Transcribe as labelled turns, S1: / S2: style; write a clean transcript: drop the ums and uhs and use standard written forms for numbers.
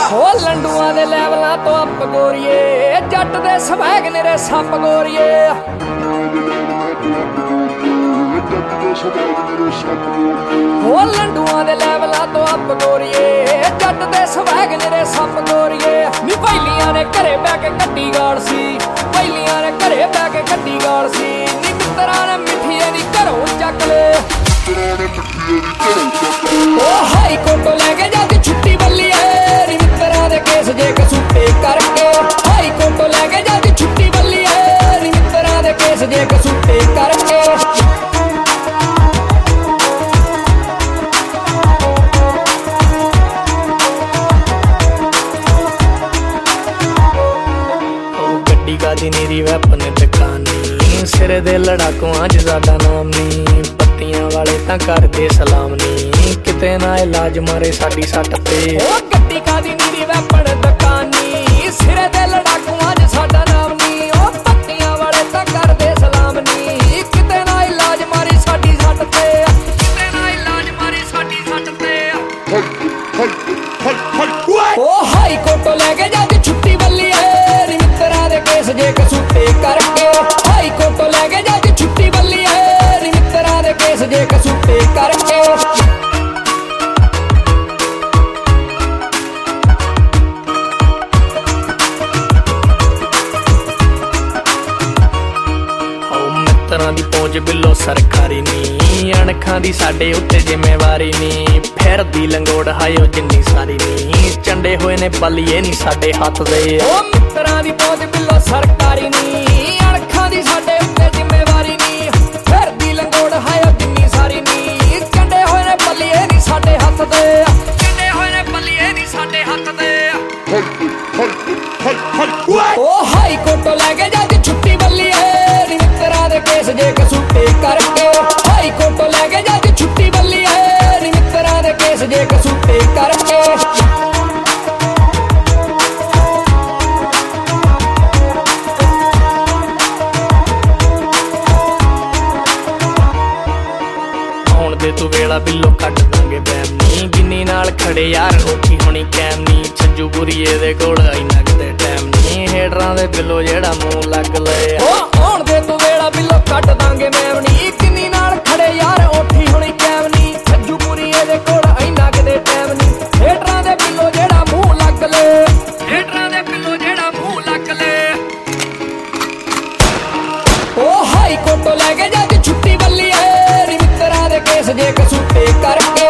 S1: ਹੋ ਲੰਡੂਆਂ ਦੇ ਲੈਵਲਾਂ ਤੋਂ ਅੱਪ ਗੋਰੀਏ, ਜੱਟ ਦੇ ਸਵੈਗ ਨੇਰੇ ਸੱਪ ਗੋਰੀਏ। ਹੋ ਲੰਡੂਆਂ ਦੇ ਲੈਵਲਾਂ ਤੋਂ ਅੱਪ ਗੋਰੀਏ, ਜੱਟ ਦੇ ਸਵੈਗ ਨੇਰੇ ਸੱਪ ਗੋਰੀਏ। ਨੀ ਪਹਿਲੀਆਂ ਨੇ ਘਰੇ ਬਹਿ ਕੇ ਕੱਢੀ ਗਾਲ ਸੀ, ਪਹਿਲੀਆਂ ਨੇ ਘਰੇ ਬਹਿ ਕੇ ਕੱਢੀ ਗਾਲ ਸੀ। ਨੀ ਮਿੱਤਰਾਂ ਨੇ ਮਿੱਠੀਏ ਦੀ ਘਰੋਂ ਚੱਕ ਲੈ, ਉਹ ਹਾਈ ਕੋਟੋਂ ਲੈ ਕੇ ਜਾਂਦੀ ਛੁੱਟੀ ਬੱਲੀਏ। ਨੀ ਮਿੱਤਰਾਂ ਦੇ ਕੇਸ ਜੇ ਕਸੂਤੇ ਕਰਕੇ, ਹਾਈ ਕੋਟੋਂ ਲੈ ਕੇ ਜਾਂਦੀ ਛੁੱਟੀ ਬੱਲੀਏ। ਨੀ ਮਿੱਤਰਾਂ ਦੇ ਕੇਸ ਜੇ ਕਸੂਤੇ ਕਰਕੇ। ਗੱਡੀ ਕਾਦੀ ਨੀਰੀ ਵੈਪਨ ਦੁਕਾਨੀ, ਸਿਰੇ ਦੇ ਲੜਾਕੂਆਂ 'ਚ ਸਾਡਾ ਨਾਮ ਨੀ। ਪੱਤੀਆਂ ਵਾਲੇ ਤਾਂ ਕਰਦੇ ਸਲਾਮ ਨੀ, ਕਿਤੇ ਨਾ ਇਲਾਜ ਮਾਰੇ ਸਾਡੀ ਸੱਟ ਤੇ। ਉਹ ਗੱਡੀ ਕਾਦੀ ਨੀਰੀ ਵੈਪਨ ਦੁਕਾਨੀ, ਸਿਰੇ ਦੇ ਲੜਾਕੂਆਂ 'ਚ ਸਾਡਾ ਨਾਮ ਨੀ। ਉਹ ਪੱਤੀਆਂ ਵਾਲੇ ਤਾਂ ਕਰਦੇ ਸਲਾਮ ਨੀ, ਕਿਤੇ ਨਾ ਇਲਾਜ ਮਾਰੀ ਸਾਡੀ ਸੱਟ ਤੇ। ਕਿਤੇ ਨਾ ਇਲਾਜ ਮਾਰੀ ਸਾਡੀ ਸੱਟ ਤੇ। ਉਹ ਹਾਈ ਕੋਟੋਂ ਲੈ ਕੇ ਜਾਂਦੀ ਛੁੱਟੀ ਬੱਲੀਏ। ਨੀ ਮਿੱਤਰਾਂ ਦੇ ਕੇਸ ਜੇ ਕਸੂਤੇ ਕਰਕੇ, ਹਾਈ ਕੋਟੋਂ ਲੈ ਕੇ ਜਾਂਦੀ ਛੁੱਟੀ ਬੱਲੀਏ। ਨੀ ਮਿੱਤਰਾਂ ਦੇ ਕੇਸ ਜੇ ਕਸੂਤੇ ਕਰਕੇ। ਮਿੱਤਰਾਂ ਦੀ ਪਹੁੰਚ ਬਿੱਲੋ ਸਰਕਾਰੀ ਨੀ, ਅਣਖਾਂ ਦੀ ਸਾਡੇ ਉੱਤੇ ਜ਼ਿੰਮੇਵਾਰੀ ਨੀ। ਫਿਰਦੀ ਲੰਗੋੜ ਹਾਇਓ ਜਿੰਨੀ ਸਾਰੀ ਨੀ, ਚੰਡੇ ਹੋਏ ਨੇ ਬੱਲੀਏ ਨੀ ਸਾਡੇ ਹੱਥ ਦੇ। ਉਹ ਮਿੱਤਰਾਂ ਦੀ ਪਹੁੰਚ ਬਿੱਲੋ ਸਰਕਾਰੀ ਨੀ, ਅਣਖਾਂ ਦੀ ਸਾਡੇ ਉੱਤੇ ਜ਼ਿੰਮੇਵਾਰੀ ਨੀ। ਫਿਰਦੀ ਲੰਗੋੜ ਹਾਇਓ ਜਿੰਨੀ ਸਾਰੀ ਨੀ, ਚੰਡੇ ਹੋਏ ਨੇ ਬੱਲੀਏ ਨੀ ਸਾਡੇ ਹੱਥ ਦੇ। ਚੰਡੇ ਹੋਏ ਨੇ ਬੱਲੀਏ ਨੀ ਸਾਡੇ ਹੱਥ ਦੇ। ਉਹ ਹਾਈ ਕੋਟੋਂ ਲੈ ਕੇ ਜਾਂਦੀ ਛੁੱਟੀ ਬੱਲੀਏ। ਨੀ ਮਿੱਤਰਾਂ ਦੇ ਕੇਸ ਜੇ ਕਸੂਤੇ ਕਰਕੇ, ਹਾਈ ਕੋਟੋਂ ਲੈ ਕੇ ਜਾਂਦੀ ਛੁੱਟੀ ਬੱਲੀਏ। ਨੀ ਮਿੱਤਰਾਂ ਦੇ ਕੇਸ ਜੇ ਕਸੂਤੇ ਕਰਕੇ। ਆਉਣ ਦੇ ਤੂੰ ਵੇਲਾ ਬਿੱਲੋ ਕੱਢ ਦਾਂਗੇ ਬੈਮ ਨੀ, ਗਿੰਨੀ ਨਾਲ ਖੜੇ ਯਾਰ ਔਖੀ ਹੋਣੀ ਕੈਮ ਨੀ। ਛੱਜੂ ਬੁਰੀਏ ਦੇ ਕੋਲ ਇੰਨਾ ਕਿਤੇ ਟਾਈਮ ਨੀ, ਹੇਡਰਾਂ ਦੇ ਬਿੱਲੋ ਜਿਹੜਾ ਮੂੰਹ ਲੱਗ ਲਏ। ਉਹ ਆਉਣ ਦੇ ਤੂੰ ਵੇਲਾ ਬਿੱਲੋ ਕੱਢ ਦਾਂਗੇ ਬੈਮ ਨੀ, ਗਿੰਨੀ ਨਾਲ ਖੜੇ ਯਾਰ ਔਖੀ ਹੋਣੀ ਕੈਮ ਨੀ। ਛੱਜੂ ਬੁਰੀਏ ਦੇ ਕੋਲ ਇੰਨਾ ਕਿਤੇ ਟਾਈਮ ਨੀ, ਹੇਡਰਾਂ ਦੇ ਬਿੱਲੋ ਜਿਹੜਾ ਮੂੰਹ ਲੱਗ ਲਏ। ਹੇਡਰਾਂ ਦੇ ਬਿੱਲੋ ਜਿਹੜਾ ਮੂੰਹ ਲੱਗ ਲਏ। ਉਹ ਹਾਈ ਕੋਟੋਂ ਲੈ ਕੇ ਜਾਂਦੀ ਛੁੱਟੀ ਬੱਲੀਏ। ਨੀ ਮਿੱਤਰਾਂ ਦੇ ਕੇਸ ਜੇ ਕਸੂਤੇ ਕਰਕੇ,